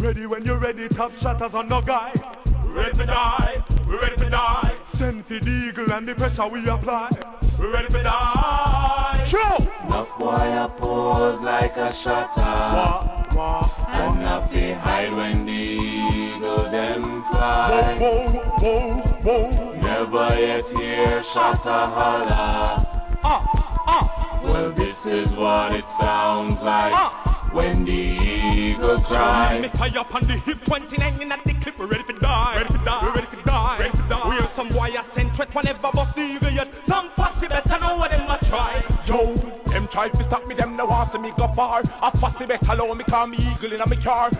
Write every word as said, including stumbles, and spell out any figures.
Ready when you're ready, top shatters on no guy. Ready to die, we ready to die. Send for the eagle and the pressure we apply. We ready to die. Show! No boy a pose like a shutter. Wah, wah, And not be hide when the eagle them fly. whoa, whoa, whoa, whoa. Never yet hear shutter holler. Ah, ah, Well, this is what it sounds like ah. when the eagle cry. Me tie up on the hip, twenty-nine in at the clip. We ready to die, ready to die, we ready to die, ready to die. We hear some boy a sent threat whenever bust the eagle yet. Some posse better know what them a try. Yo, them try to stop me, them no want see me go far. A fussy better allow me call me eagle in a me car.